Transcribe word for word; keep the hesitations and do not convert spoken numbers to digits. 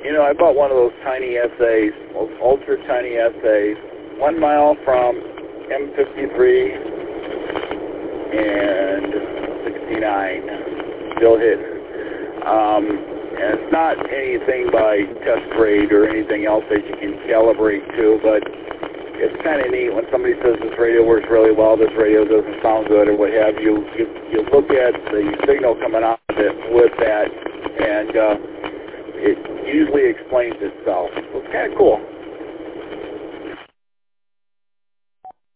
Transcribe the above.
You know, I bought one of those tiny S As, those ultra tiny S As, one mile from M fifty-three and sixty-nine, still hitting. Um, and it's not anything by test grade or anything else that you can calibrate to, but it's kind of neat when somebody says this radio works really well, this radio doesn't sound good, or what have you. You, you look at the signal coming out of it with that, and uh, it usually explains itself. So it's kind of cool.